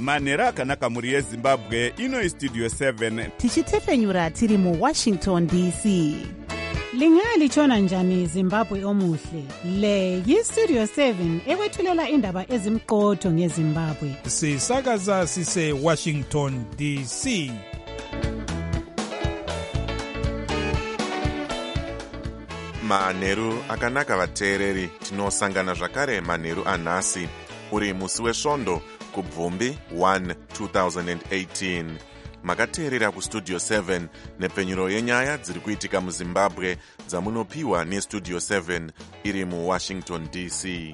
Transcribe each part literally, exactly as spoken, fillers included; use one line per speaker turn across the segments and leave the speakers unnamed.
manheru akanaka mhuri yezimbabwe. Ino istudio seven
tichitefenyura tiri muwashington D C.
Lingalitshona njani Zimbabwe omuhle? Le yistudio seven ekwethulela indaba ezimqotho ngeZimbabwe.
Sisakaza sise Washington D C.
Manheru akanaka vateereri, tinosangana zvakare manheru anhasi uri musi wesvondo kubvumbi first two thousand eighteen. Makateerera kustudio seven nepfenyuro yenyaya dziri kuitika muZimbabwe dzamunopiwa nestudio seven iri muWashington D C.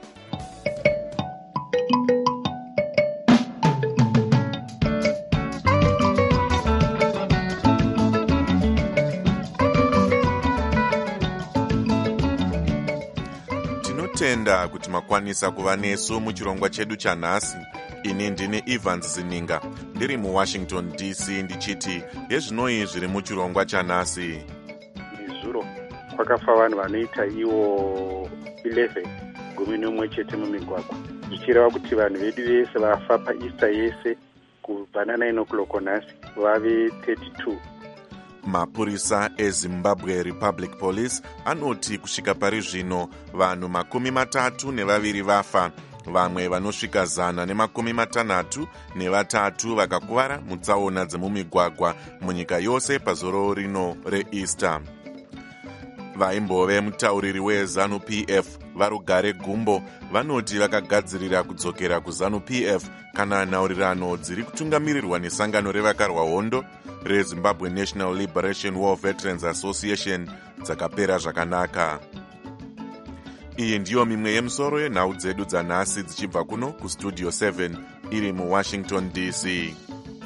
Tinotenda kuti makwanisa kuva nesu muchirongwa chedu chanhasi. Ini ndini Evans Zininga, ndiri muWashington D C ndichiti yezvinoi zviri muchirongwa chanhasi.
Izuro kwakafa vanhu vanoita iwo eleven gumi nomwe chete mumigwagwa, zvichireva kuti vanhu vedu vese vafa paEaster yese kubva nine o'clock nhasi vave thirty-two.
Mapurisa eZimbabwe Republic Police anoti kusvika pari zvino vanhu makumi matatu nevaviri vafa, vamwe vanosvika zana nemakumi matanhatu nevatatu vakakuvara mutsaona dzemumigwagwa munyika yose pazoro rino reEaster. Vaimbove mutauriri weZanu P F Varugare Gumbo vanoti vakagadzirira kudzokera kuZanu P F kana nhaurirano dziri kutungamirirwa nesangano revakarwa hondo reZimbabwe National Liberation War Veterans Association dzakapera zvakanaka. Iyi ndiyo mimwe yemusoro yenhau dzedu dzanhasi dzichibva kuno kustudio seven iri muWashington D C.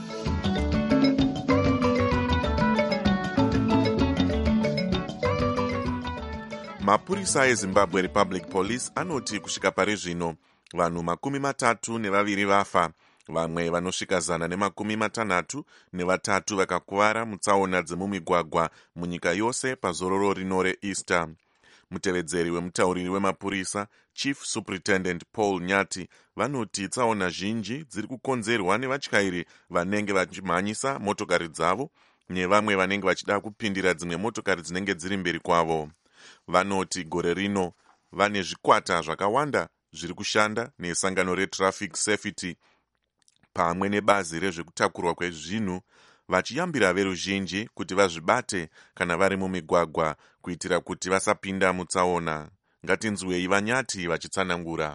Mapurisa eZimbabwe Republic Police anoti kusvika pari zvino vanhu makumi matatu nevaviri vafa, vamwe vanosvika zana nemakumi matanhatu nevatatu vakakuvara mutsaona dzemumigwagwa munyika yose pazororo rino reEaster. Mutevedzeri wemutauriri wemapurisa Chief Superintendent Paul Nyati vanoti tsaona zhinji dziri kukonzerwa nevatyairi vanenge vachimhanyisa motokari dzavo nevamwe vanenge vachida kupindira dzimwe motokari dzinenge dziri mberi kwavo. Vanoti gore rino vane zvikwata zvakawanda zviri kushanda nesangano reTraffic Safety pamwe nebazi rezvekutakurwa kwezvinhu vachiyambira veruzhinji kuti vazvibate kana vari mumigwagwa kuitira kuti vasapinda mutsaona. Ngatinzwei Vanyati vachitsanangura.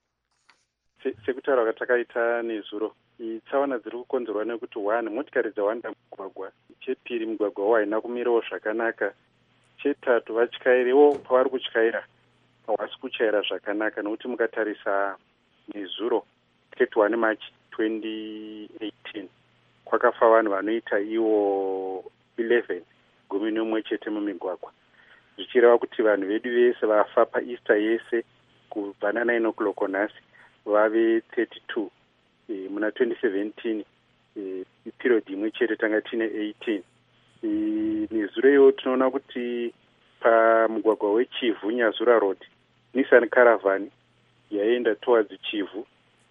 Sekutaura kwatakaita nezuro, tsaona dziri kukonzerwa nekuti one motikari dzawanda mugwagwa, chepiri mugwagwa waina kumirawo zvakanaka, chetatu vatyairiwo pavari kutyaira hawasi kuchaira zvakanaka, nokuti mukatarisa nezuro thirty-one March twenty eighteen kwakafa vanhu vanoita iwo eleven gumi nomwe chete mumigwagwa, zvichireva kuti vanhu vedu vese vafa paEaster yese kubva nine o'clock nhasi vave thirty-two. E, muna twenty seventeen e, period imwe chete tanga tine eighteen. E, nezuro iyo tinoona kuti pamugwagwa weChivu Nyazura Road Nissan Caravan yaenda towards Chivu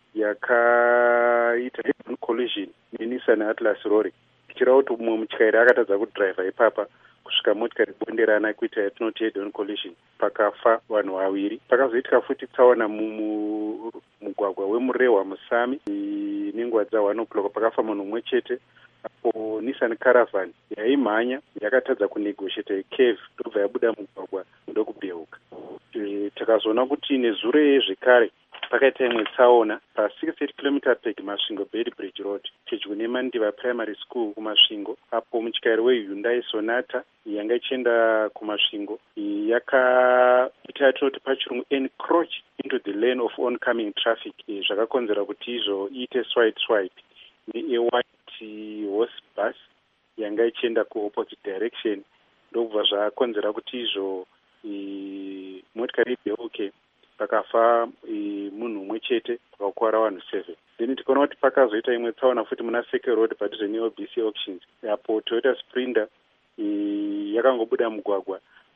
yakaita head-on collision neNissan Atlas lorry, ichireva kuti mumwe mutyairi akatadza kudhiraivha ipapa kusvika motikari bonderana kuita yatinoti head-on collision, pakafa vanhu vaviri. Pakazoitika futi tsaona mumugwagwa weMurehwa Musami nenguva dza one o'clock pakafa munhu mumwe chete, apo Nissan Caravan yaimhanya yakatadza kunegotiate curve ndobva yabuda mugwagwa ndokubeuka. E, takazoona kuti nezuro yezvekare pakaita imwe tsaona pa sixty-eight kilometer peg Masvingo Bed Bridge Road pedyo neMandiva Primary School kumasvingo, apo mutyairi weHyundai Sonata yanga ichienda kumasvingo yakaita yatinoti pachirungu encroach into the lane of oncoming traffic, e, zvakakonzera kuti izvo iite swipe swipe ne-white horse bus yanga ichienda kuopposite direction, ndokubva zvakonzera kuti izvo e, motikari ibeuke pakafa e, munhu umwe chete pakakuvara vanhu seven. Then tikaona kuti pakazoita imwe tsaona futi muna Circle Road padhuze neO B C Auctions, apo Toyota Sprinter e, yakangobuda mugwagwa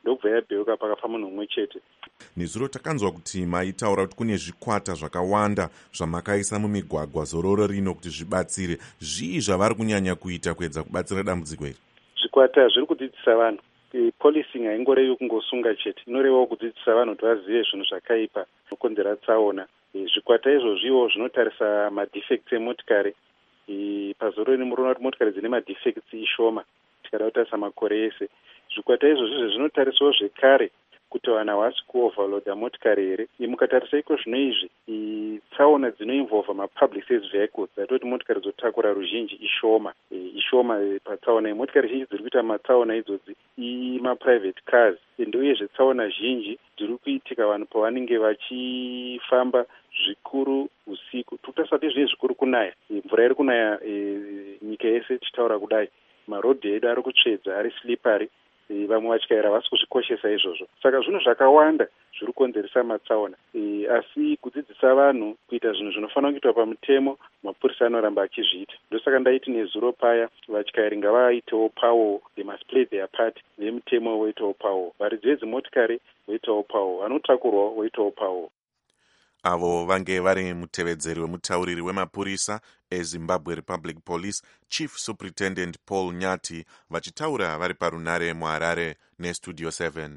ndokubva yabheuka pakafa munhu mumwe chete.
Nezuro takanzwa kuti maitaura kuti kune zvikwata zvakawanda zvamakaisa mumigwagwa zororo rino kuti zvibatsire. Zvii zvavari kunyanya kuita kuedza kubatsira dambudziko iri?
Zvikwata zviri kudzidzisa vanhu. Policing haingorevi kungosunga chete, inorevawo kudzidzisa vanhu kuti vazive zvinhu zvakaipa zvokonzera tsaona. Zvikwata izvozviwo zvinotarisa madefects emotikari. Pazoro ino muroona kuti motikari dzine madefects ishoma tikada kutarisa makore ese. Zvikwata izvozvo zvinotarisawo zvekare kuti vanhu havasi kuoverloada motikari here. Mukatarisa iko zvino izvi tsaona dzinoinvolva mapublic service vehicles dzatoti motikari dzotakura ruzhinji ishoma ishoma patsaona. Motikari zhinji dziri kuita matsaona idzodzi imaprivate cars, ende uyezve tsaona zhinji dziri kuitika vanhu pavanenge vachifamba zvikuru usiku. Tutasati zviye zvikuru kunaya, mvura iri kunaya nyika yese tichitaura kudai, marodhi edu ari kutsvedza, ari slippery, vamwe vatyaira havasi kuzvikoshesa izvozvo. Saka zvinhu zvakawanda zviri kukonzeresa matsaona, asi kudzidzisa vanhu kuita zvinhu zvinofanira kuitwa pamutemo, mapurisa anoramba achizviita. Ndosaka ndaiti nezuro paya vatyairi ngavaitewo pawo, they must play their part, vemutemo voitawo pawo, varidzi vedzimotikari voitawo pawo, vanotakurwa voitawo pawo.
Avo vange vari mutevedzeri wemutauriri wemapurisa eZimbabwe Republic Police, Chief Superintendent Paul Nyati, vachitaura vari parunare muHarare neStudio seven.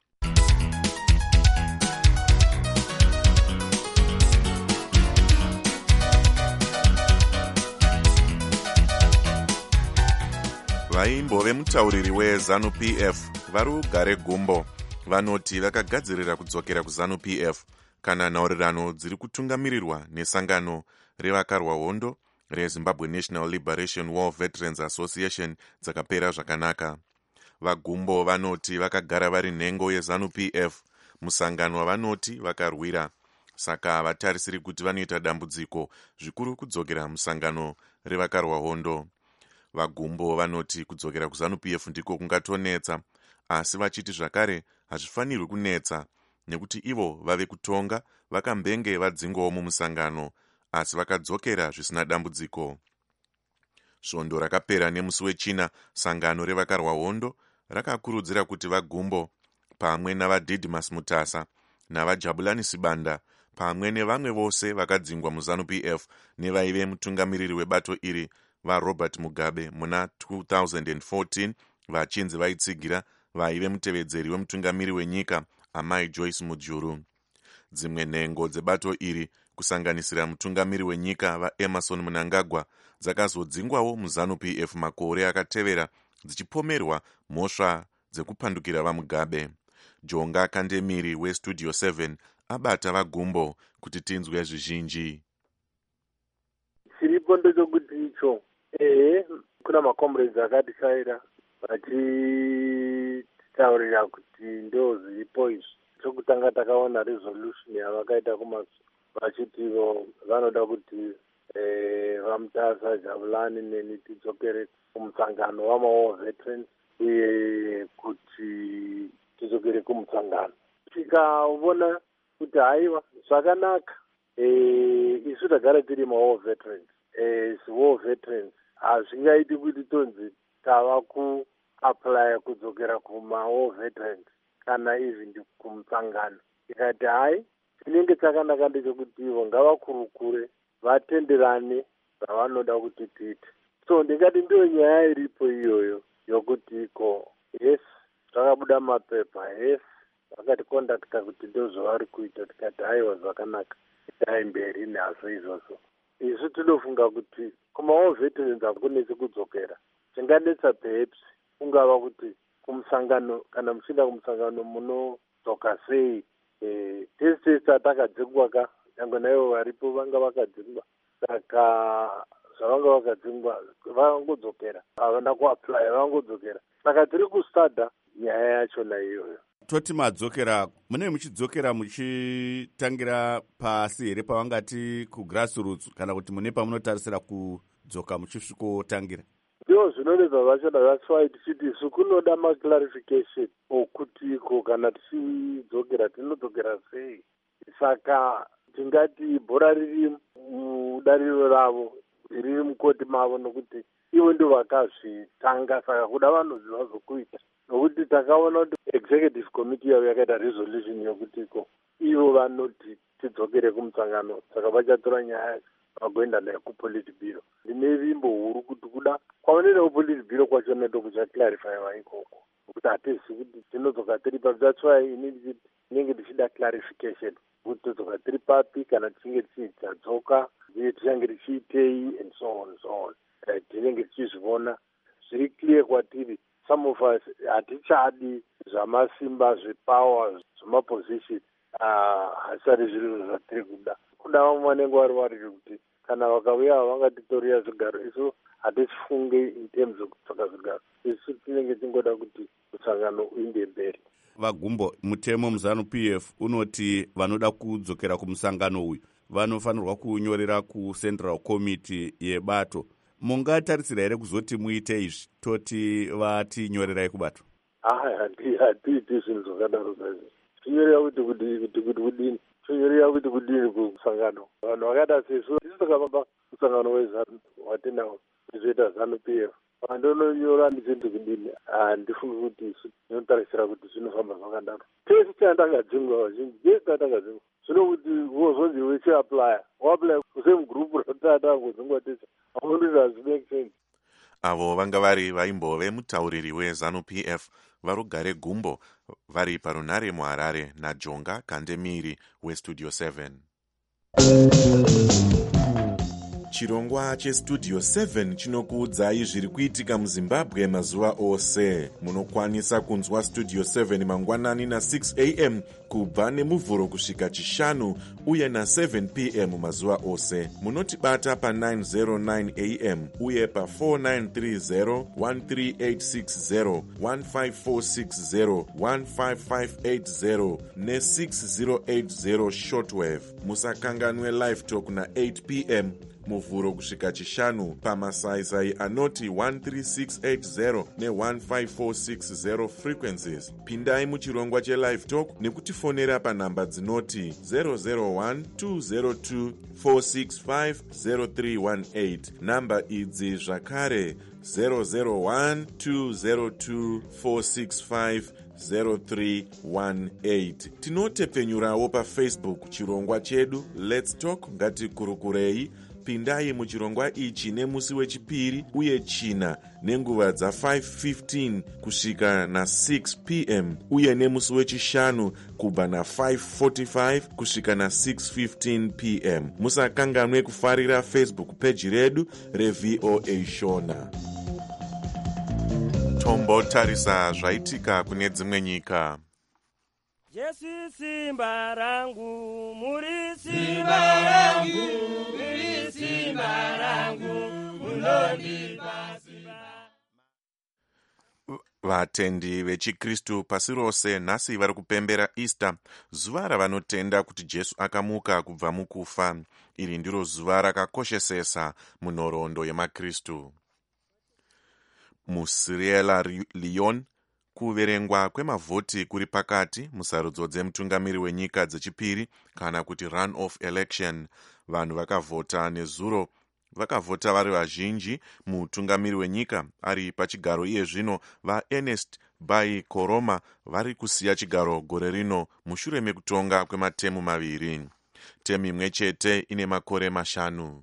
Vaimbo vemutauriri weZANU-P F vari kugare gumbo vanoti vakagadzirira kudzokera kuZANU P F kana nhaurirano dziri kutungamirirwa nesangano revakarwa hondo reZimbabwe National Liberation War Veterans Association dzakapera zvakanaka. Vagumbo vanoti vakagara vari nhengo yeZANU-P F, musangano wavanoti vakarwira, saka havatarisiri kuti vanoita dambudziko zvikuru kudzokera musangano revakarwa hondo. Vagumbo vanoti kudzokera kuZANU-P F ndiko kungatonetsa, asi vachiti zvakare hazvifanirwi kunetsa nekuti ivo vave kutonga vakambenge vadzingwawo mumusangano, asi vakadzokera zvisina dambudziko. Svondo rakapera nemusi wechina, sangano revakarwa hondo rakakurudzira kuti vagumbo pamwe navaDidmus Mutasa navajabulani Sibanda pamwe nevamwe vose vakadzingwa muZANU-P F nevaive mutungamiriri webato iri vaRobert Mugabe muna two thousand fourteen vachinzi vaitsigira vaive mutevedzeri wemutungamiri wenyika Amai Joyce Mujuru. Dzimwe nhengo dzebato iri kusanganisira mutungamiri wenyika vaEmerson Mnangagwa dzakazodzingwawo muZANU-P F makore akatevera dzichipomerwa mhosva dzekupandukira vaMugabe. Jonga Kandemiri weStudio seven abata vagumbo kuti tinzwe zvizhinji.
Chiripo ndechokuti icho ehe kuna makomrades akatishayira vachitaurira kuti ndo zviripo izvi. Chokutanga takaona resolution yavakaita kumasu vachitivo vanoda kuti vaMutasa, Jabulani neni tidzokere kumusangano wamaWar Veterans uye kuti tidzokere kumusangano. Tikaona kuti haiwa zvakanaka, isu tagara tiri maWar Veterans, war veterans hazvingaiti kuti tonzi tava kuapply kudzokera kumaWar Veterans kana even kumusangano. Ikati hai chinenge chakanaka ndechekuti ivo ngavakurukure vatenderane zvavanoda kuti tiite. So ndingati ndiyo nyaya iripo iyoyo yokuti iko yes zvakabuda mapepa, yes vakatikontakta kuti ndozvavari kuita, tikati haiwa zvakanaka itai mberi nazvo izvozvo. Isu tinofunga kuti kumaWar Veterans hakunesi kudzokera. Chinganetsa perhaps kungava kuti kumusangano kana muchinda kumusangano munodzoka sei. Eh, tese tese atakadzingwa ka nyangwe naivo varipo vanga vakadzingwa, saka zvavanga vakadzingwa vangodzokera, havana kuapply vangodzokera. Saka tiri kustada nyaya yachona iyoyo.
Toti madzokera, mune muchidzokera muchitangira pasi here pavangati kugrassroots kana kuti mune pamunotarisira kudzoka muchisvikotangira?
Ndizvo zvinonetsa zvachona, that's why tichiti isu kunoda maclarification okuti iko kana tichidzokera tinodzokera sei. Saka tingati bhora riri mudariro ravo, riri mukoti mavo nokuti ivo ndo vakazvitanga, saka kuda vanoziva zvokuita. nokuti takaona kuti executive committee yavo yakaita resolution yokutiko ivo vanoti tidzokere kumusangano, saka vachatora nyaya vagoenda nayo kupolitbiro. Ndine vimbo huru kuti kuda kwavanoenda kupolitbiro kwacho neto kuchaclarifyiwa ikoko, kuti hatizi kuti tinodzoka tiri papi. That's why inini tinenge tichida clarification kuti todzoka tiri papi kana tichinge tichidzoka uye tichange tichiitei and so on and so on. Uh, tinenge tichizviona zviri clear kwatiri. Some of us hatichadi zvamasimba zvepower zvemaposition hasari zviro zvatiri kuda. Kuda vamwe vanenge vari vari kuti kana vakauya vangatitorera zvigaro, isu hatichifunge in terms of kutsvaka zvigaro. Isu tinenge tingoda kuti musangano uinde mberi.
Vagumbo, mutemo muZANU-P F unoti vanoda kudzokera kumusangano uyu vanofanirwa kunyorera kuCentral Committee yebato. Mungatarisira here kuzoti muite izvi toti vatinyorerai kubato?
Ah, hatiiti zvinhu zvakadaro zazvo. Tinyorera kuti kuti kuti kuti kudini? Tinyorera kuti kudini kumusangano? Vanhu vakaita sesu tisu takavamba musangano weZANU watinawo tizoita ZANU-P F. Vandononyora ndizenti kudini? Handifungi kuti isu tinotarisira kuti zvinofamba zvakadaro. Tese tandakadzingwa vazhinji, tese tandakadzingwa. Zvino kuti wozonzi wechiaplya, waplya kusame group ratata kudzingwa tese.
Avo vanga vari vaimbove mutauriri weZANU-P F varugare Gumbo vari parunare muHarare naJonga Kandemiri weStudio seven. Chirongwa cheStudio seven chinokuudzai zviri kuitika muZimbabwe mazuva ose. Munokwanisa kunzwa Studio seven mangwanani na six a m kubva nemuvhuro kusvika chishanu uye na seven p m mazuva ose. Munotibata pa nine oh nine a m uye pa four nine three zero, one three eight six zero, one five four six zero, one five five eight zero ne six zero eight zero shortwave. Musakanganwe live talk na eight p m muvhuro kusvika chishanu pamasaisai anoti one three six eight zero ne one five four six zero frequencies. Pindai muchirongwa chelive talk nekutifonera panhamba dzinoti zero zero one two zero two four six five zero three one eight. Namba idzi zvakare zero zero one two zero two four six five zero three one eight. Tinotepfenyurawo paFacebook chirongwa chedu Let's Talk ngatikurukurei. Pindai muchirongwa ichi nemusi wechipiri uye china nenguva dza five fifteen kusvika na six p m uye nemusi wechishanu kubva na five forty-five kusvika na six fifteen p m. Musakanganwe kufarira Facebook page redu reV O A Shona. Tombotarisa zvaitika kune dzimwe nyika.
Jesu simba rangu, muri simba rangu, muri simba rangu, munondipa simba.
Vatendi vechikristu pasi rose nhasi vari kupembera Easter, zuva ravanotenda kuti Jesu akamuka kubva mukufa. Iri ndiro zuva rakakoshesesa munhoroondo yemakristu. MuSierra Leone, kuverengwa kwemavhoti kuri pakati musarudzo dzemutungamiri wenyika dzechipiri kana kuti run-off election. Vanhu vakavhota nezuro, vakavhota vari vazhinji. Mutungamiri wenyika ari pachigaro iye zvino vaErnest Bai Koroma vari kusiya chigaro gore rino mushure mekutonga kwematemu maviri. Temu imwe chete ine makore mashanu.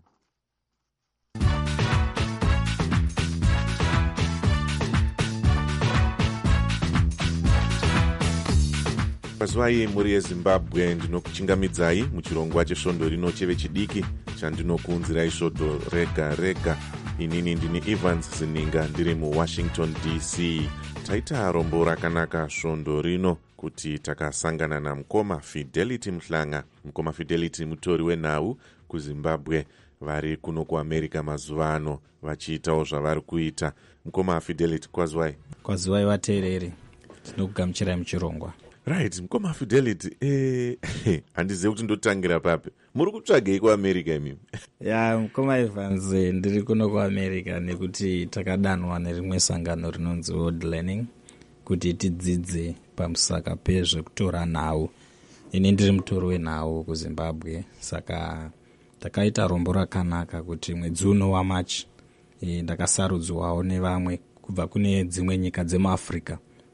Mazuva iyi muri yeZimbabwe ndinokuchingamidzai muchirongwa chesvondo rino chevechidiki chandinokuunzirai svondo rega rega. Inini ndini Evans Zininga ndiri muWashington D C. Taita rombo rakanaka svondo rino kuti takasangana namukoma Fidelity Mhlanga. Mukoma Fidelity mutori wenhau kuZimbabwe vari kuno kuAmerica mazuva ano vachiitawo zvavari kuita. Mukoma Fidelity, kwazwai?
Kwazwai vateereri, tinokugamuchirai muchirongwa.
Right, mukoma Fidelity, eh, handizivi kuti ndotangira papi. Muri kutsvagei kuAmerica imimi?
Ya, mukoma Evans, ndiri kuno kuAmerica nekuti takadanwa nerimwe sangano rinonzi World Learning kuti tidzidze pamusaka pezvekutora nhau. Ini ndiri mutori wenhau kuZimbabwe, saka takaita rombo rakanaka kuti mwedzi uno waMarch ndakasarudzwawo nevamwe kubva kune dzimwe nyika dzemuAfrica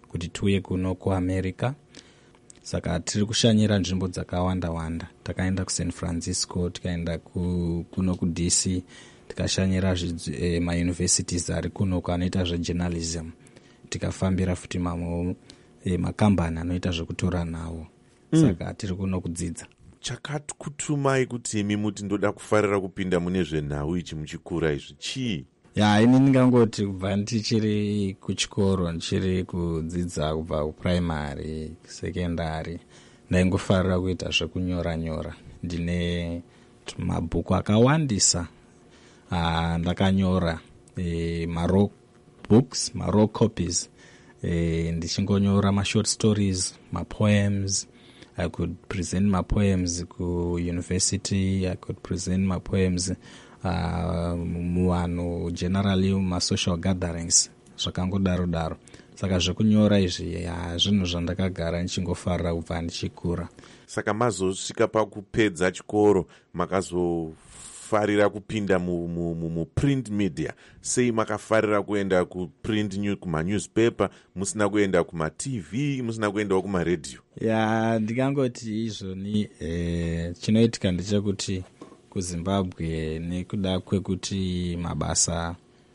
kuti tiuye kuno kuamerica. Saka tiri kushanyira nzvimbo dzakawanda wanda. Takaenda kuSan Francisco, tikaenda ku, kuno kuD C, tikashanyira eh, mauniversities ari kuno anoita zvejournalism. Tikafambira futi mamwe eh, makambani anoita zvekutora nawo. Mm. Saka tiri kuno kudzidza.
Chakakutumai kuti imi muti ndoda kufarira kupinda mune zvenhau ichi muchikura izvi chii?
Ya, ini ndingangoti kubva ndichiri kuchikoro, ndichiri kudzidza kubva kuprimary, secondary, ndaingofarira kuita zvekunyora nyora. Ndine mabhuku akawandisa uh, ndakanyora e, maro books, maro copies, e, ndichingonyora ma short stories, ma poems. I could present my poems ku university, I could present my poems uh, muvanhu generally ma social gatherings, zvakangodaro daro. Saka zvekunyora izvi zvinhu zvandakagara ndichingofarira kubva ndichikura.
Saka mazosvika pakupedza chikoro makazofarira kupinda mu, mu, mu, mu print media. Sei makafarira kuenda kuprint new, kuma newspaper, musina kuenda kuma T V, musina kuendawo kuma radio?
Ya, ndingangoti izvoni eh, chinoitika ndechekuti kuZimbabwe nekuda kwekuti mabasa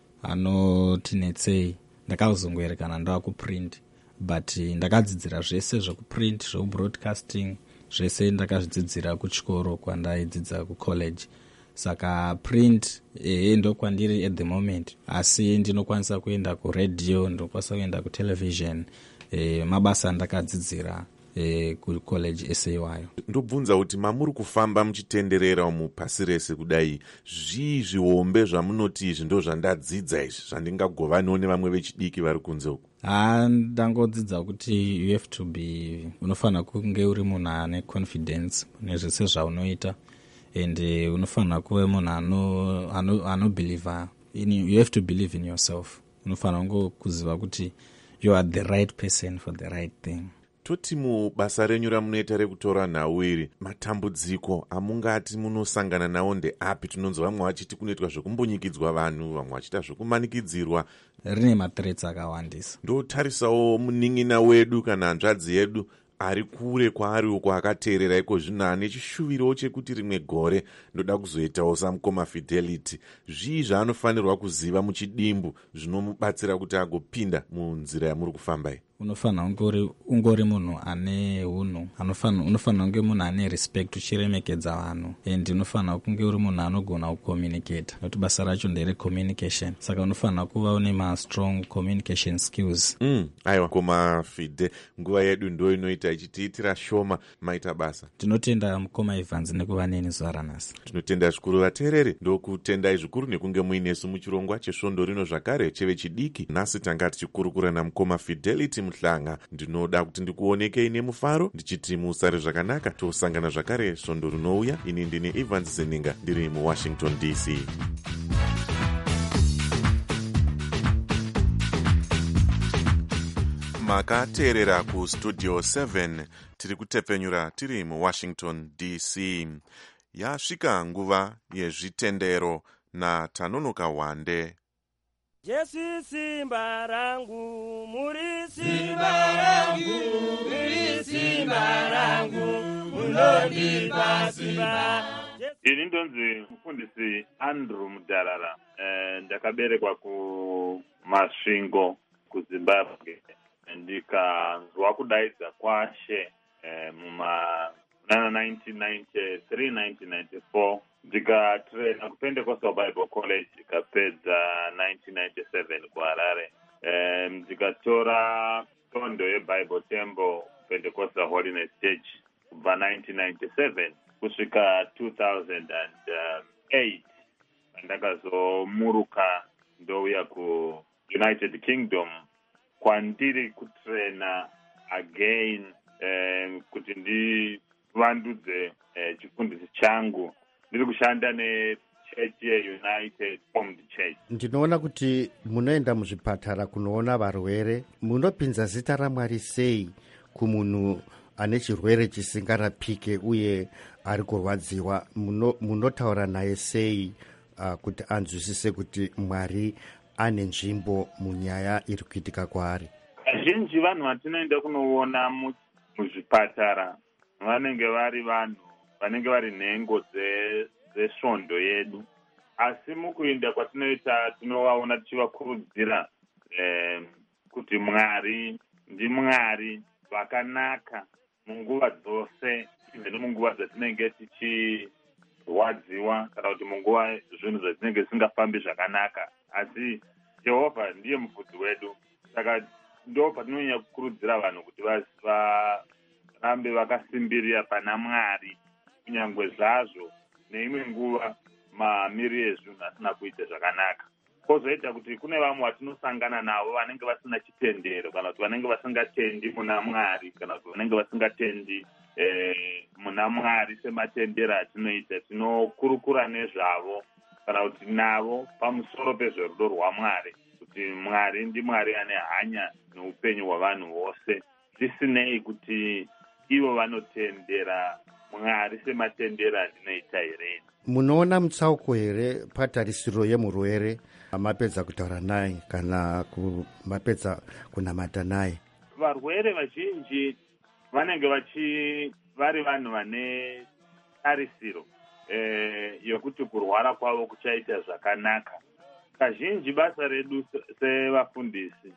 anotinetsei ndakazongoerekana ndava kuprint, but ndakadzidzira zvese zvekuprint, zvekubroadcasting, zvese ndakazvidzidzira kuchikoro kwandaidzidza kucollege. Saka print eh, ndo kwandiri at the moment, asi ndinokwanisa kuenda kuradio, ndinokwanisa kuenda kutelevision, eh, mabasa ndakadzidzira eh, kucollege ese iwayo.
Ndobvunza kuti mamuri kufamba muchitenderera mupasi rese kudai, zvii zvihombe zvamunoti izvi ndo zvandadzidza izvi zvandingagovanawo nevamwe vechidiki vari kunze uku?
Ah, ndangodzidza kuti you have to be, unofanira kunge uri munhu ane confidence mune zvese zvaunoita, and uh, unofanira kuve munhu ano ano anobelieve in, you have to believe in yourself. Unofanira ngo kuziva kuti you are the right person for the right thing.
Toti mubasa renyu ramunoita rekutora nhau iri, matambudziko amungati munosangana nawo ndeapi? Tinonzwa vamwe vachiti kunoitwa zvekumbunyikidzwa vanhu, vamwe vachiita zvekumanikidzirwa.
Rine mathreats akawandisa.
Ndotarisawo munin'ina wedu kana hanzvadzi yedu ari kure kwaari uko akateerera iko zvino ane chishuviro chekuti rimwe gore ndoda kuzoitawo samukoma Fidelity. Zvii zvaanofanirwa kuziva muchidimbu zvinomubatsira kuti agopinda munzira yamuri kufambai?
Unofanira ungori ungori munhu ane hunhu, anofanira unofanira kunge munhu ane respect, uchiremekedza vanhu, and unofanira kunge uri munhu anogona kucommunicate, nokuti basa racho ndere communication. Saka unofanira kuva une ma strong communication skills.
Mm, aiwa, koma Fide, nguva yedu ndo inoita ichitiitira shoma, maita basa.
Tinotenda mukoma Evans nekuva neni zuva ranhasi.
Tinotenda zvikuru vateereri, ndokutendai zvikuru nekunge muinesu muchirongwa chesvondo rino zvakare cheve chidiki. Nhasi tanga tichikurukura namukoma Fidelity Muhlanga. Ndinoda kuti ndikuonekei nemufaro ndichiti musare zvakanaka, tosangana zvakare svondo rinouya. Ini ndine Evans Zeninga ndiri muWashington D C. Makateerera kustudio seven, tiri kutepfenyura tiri muWashington D C. Yasvika nguva yezvitendero naTanonoka Wande.
Jesu simba rangu, muri simba rangu, muri simba rangu, munondipa simba.
Ini ndonzi mufundisi Andrew Mudharara. Eh, ndakaberekwa kuMasvingo kuZimbabwe. Ndikanzwa kudaidza kwaShe eh, muma nineteen ninety-three nineteen ninety-four. Ndikatraina kuPentecostal Bible College ikapedza nineteen ninety-seven kuHarare. Eh, ndikatora tondo yeBible Temple Pentecostal Holiness Church kubva nineteen ninety-seven kusvika two thousand eight. Ndakazomuruka ndouya kuUnited Kingdom kwandiri kutraina again eh, kuti ndivandudze eh, chifundisi changu. Ndiri kushanda neChurch yeUnited Formed Church.
Ndinoona kuti munoenda muzvipatara kunoona varwere. Munopinza zita raMwari sei kumunhu ane chirwere chisingarapike uye ari kurwadziwa? Munotaura naye sei uh, kuti anzwisise kuti Mwari ane nzvimbo munyaya iri kuitika kwaari?
kazhinji vanhu vatinoenda kunoona muzvipatara vanenge vari vanhu vanenge vari nhengo dzesvondo yedu, asi mukuinda kwatinoita tinovaona tichivakurudzira eh, kuti Mwari ndiMwari vakanaka munguva dzose, even munguva dzatinenge tichirwadziwa kana kuti munguva zvinhu zvatinenge zvisingafambi zvakanaka, asi Jehovha ndiye mufudzi wedu. Saka ndo patinonyanya kukurudzira vanhu kuti varambe vakasimbirira pana Mwari kunyangwe zvazvo neimwe nguva mamiriro ezvinhu asina kuita zvakanaka. Kozoita kuti kune vamwe vatinosangana navo vanenge vasina chitendero kana kuti vanenge vasingatendi muna Mwari kana kuti vanenge vasingatendi eh, muna Mwari sematendero atinoita. Tinokurukura nezvavo kana kuti navo pamusoro pezverudo rwaMwari, kuti Mwari ndiMwari ane hanya neupenyu hwavanhu vose, zvisinei kuti ivo vanotendera Mwari sematendero atinoita here.
Munoona mutsauko here patarisiro yemurwere mapedza kutaura naye kana mapedza kunamata naye?
Varwere vazhinji vanenge vachi vari vanhu vane tarisiro eh, yokuti kurwara kwavo kuchaita zvakanaka. Kazhinji basa redu sevafundisi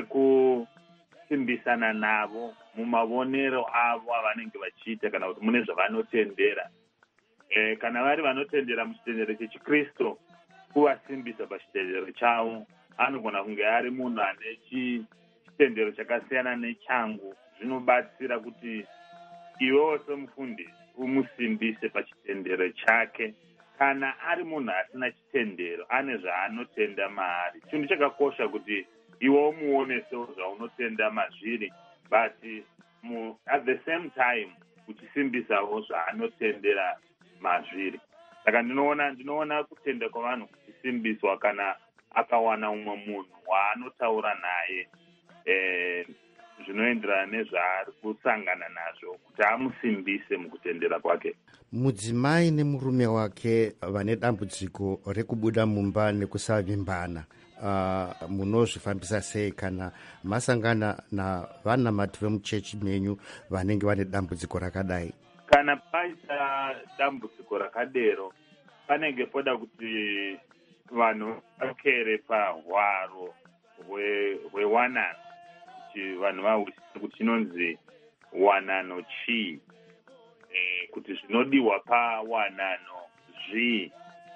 nderekusimbisana navo mumavonero avo avanenge vachiita kana kuti mune zvavanotendera. E, kana vari vanotendera muchitendero chechikristu, kuvasimbisa pachitendero chavo. Anogona kunge ari munhu ane chitendero chakasiyana nechangu. Zvinobatsira kuti iwewo semufundisi umusimbise pachitendero chake. Kana ari munhu asina chitendero, ane zvaanotenda maari, chinhu chakakosha kuti iwe umuonesewo zvaunotenda mazviri, but mu, at the same time uchisimbisawo zvaanotendera mazviri. Saka ndinoona ndinoona kutenda kwavanhu kuchisimbiswa kana akawana umwe munhu waanotaura naye eh, zvinoenderana nezvaari kusangana nazvo kuti amusimbise mukutendera kwake.
Mudzimai nemurume wake vane dambudziko rekubuda mumba nekusavimbana, uh, munozvifambisa sei kana masangana navanamati vemuchechi menyu vanenge vane dambudziko rakadai?
Kana paita dambudziko rakadero, panenge poda kuti vanhu vakere pahwaro hwewanano, kuti vanhu vahwisise kuti chinonzi wanano chii, e, kuti zvinodiwa pawanano zvii,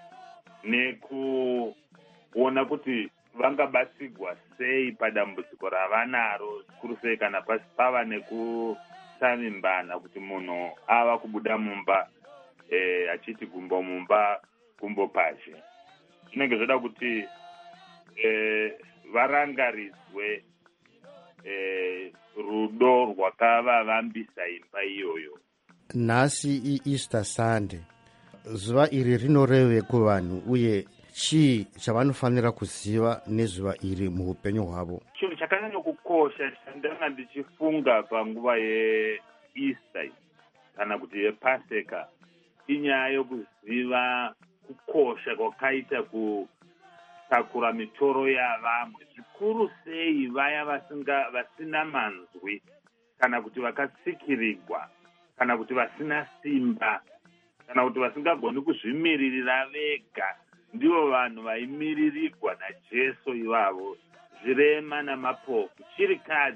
nekuona kuti vangabatsirwa sei padambudziko ravanaro, zvikuru sei kana pava nekusavimbana, kuti munhu ava kubuda mumba e, achiti gumbo mumba gumbo pashe. Zvinenge zvoda kuti e, varangarizwe e, rudo rwakavavambisa imba iyoyo.
Nhasi iEaster Sunday, zuva iri rinoreve kuvanhu uye chii chavanofanira kuziva nezuva iri muupenyu hwavo?
Chinhu chakanyanya kukosha chandanga ndichifunga panguva yeEaster kana kuti yePaseka inyaya yokuziva kukosha kwakaita kutakura mitoro yavamwe, zvikuru sei vaya vasinga vasina manzwi kana kuti vakatsikirirwa kana kuti vasina simba kana kuti vasingagoni kuzvimiririra vega. Ndivo vanhu vaimiririrwa naJesu ivavo, zvirema namapofu, chirikadzi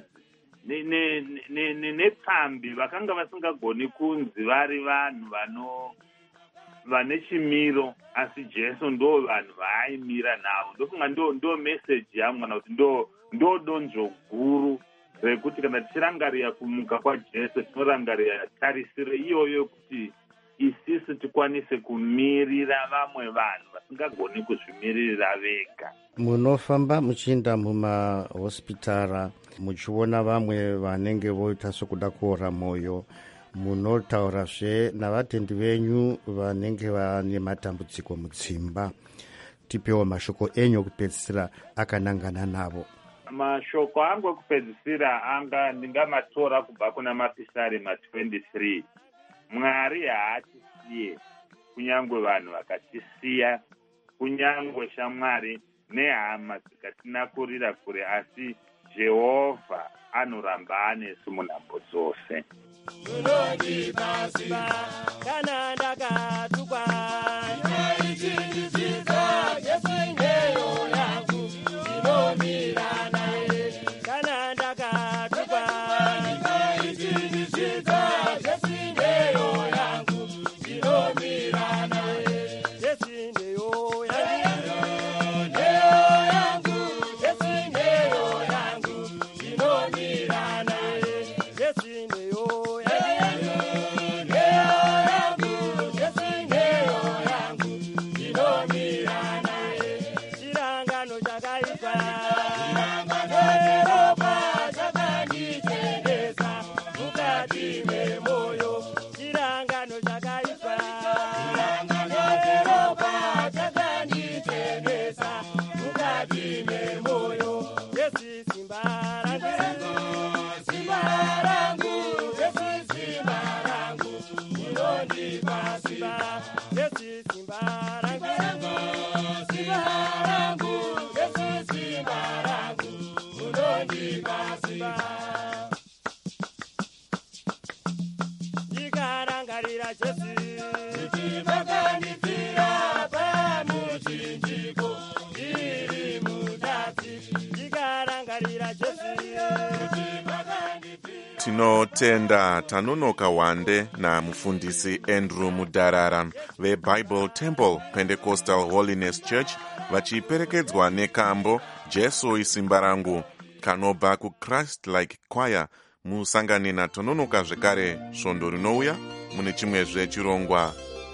nepfambi vakanga vasingagoni kunzi vari vanhu vano vane chimiro, asi Jesu ndo vanhu vaaimira navo. Ndofunga ndo ndo message yangu kana kuti ndo ndo donzvo guru rekuti kana tichirangarira kumuka kwaJesu tinorangarira tarisiro iyoyo kuti isisi tikwanise kumirira vamwe vanhu vasingagoni kuzvimirira vega.
Munofamba muchienda mumahospitara muchiona vamwe vanenge voita sokuda kuora mwoyo, munotaurazve navatendi venyu vanenge vane matambudziko mudzimba. Tipewo mashoko enyu okupedzisira akanangana navo.
Mashoko angu okupedzisira anga ndingamatora kubva kuna mapisari ma23. Mwari haatisiye, kunyangwe vanhu vakatisiya, kunyangwe shamwari nehama dzikatinakurira kure, asi Jehovha anoramba anesu munhambo dzose.
Unondipa simba kana ndakatukwa, ndaichidzidza Jesu ndeyo yangu inomira naye. Kana ndakatukwa, ndaichidzidza Jesu ndeyo yangu inomira naye. Jesu ndeyo yangu, ndeyo yangu, Jesu ndeyo yangu inomira naye. Jesu ndeyo
tinotenda Tanonoka Wande namufundisi Andrew Mudharara veBible Temple Pentecostal Holiness Church vachiperekedzwa nekambo Jesu isimba rangu kanobva kuChrist Like Choir. Musangane naTononoka zvekare svondo rinouya mune chimwezve chirongwa.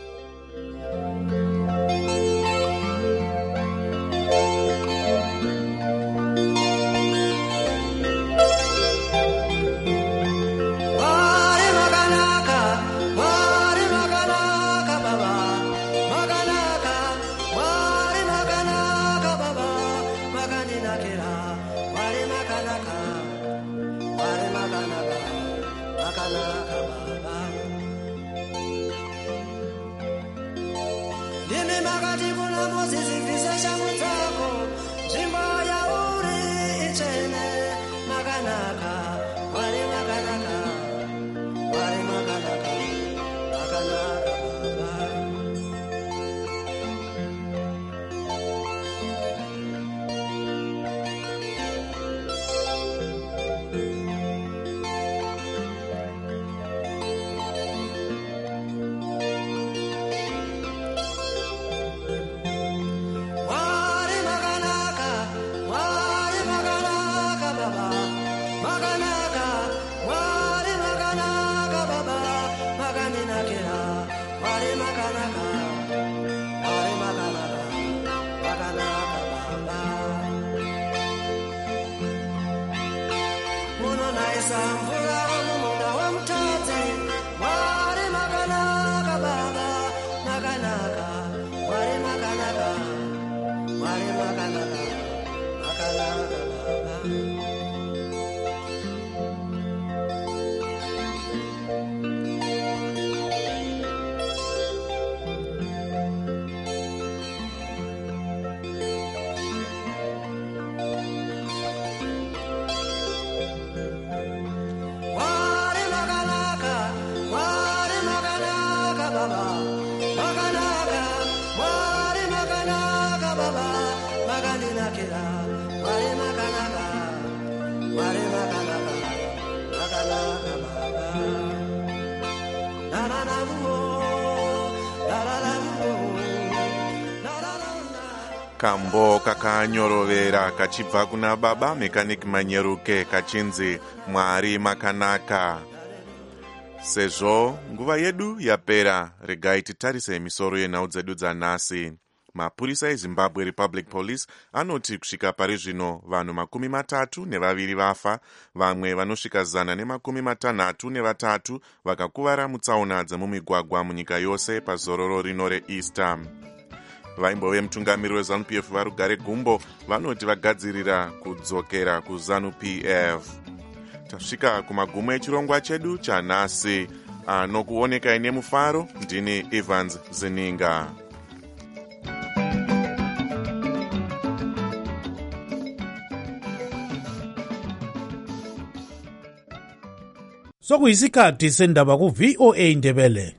Kambo kakanyorovera kachibva kuna baba Mechanic Manyeruke kachinzi Mwari makanaka. Sezvo nguva yedu yapera, regai titarise misoro yenhau dzedu dzanhasi. Mapurisa eZimbabwe Republic Police anoti kusvika pari zvino vanhu makumi matatu nevaviri vafa, vamwe vanosvika zana nemakumi matanhatu nevatatu vakakuvara mutsaona dzemumigwagwa munyika yose pazororo rino reEaster. Vaimbove mutungamiri weZANU P F Varugare Gumbo vanoti vagadzirira kudzokera kuZANU P F. Tasvika kumagumo echirongwa chedu chanhasi, anokuonekai nemufaro. Ndini Evans Zininga.
sokuyisikhathi sendaba ku-V O A Ndebele.